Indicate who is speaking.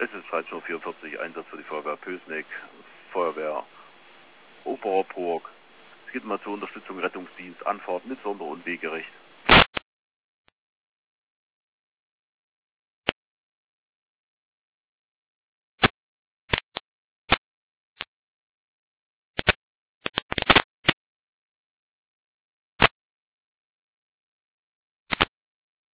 Speaker 1: Es ist 13:44 Uhr, Einsatz für die Feuerwehr Pößneck, Feuerwehr Oberburg. Es geht mal zur Unterstützung Rettungsdienst, Anfahrt mit Sonder- und Wegerecht.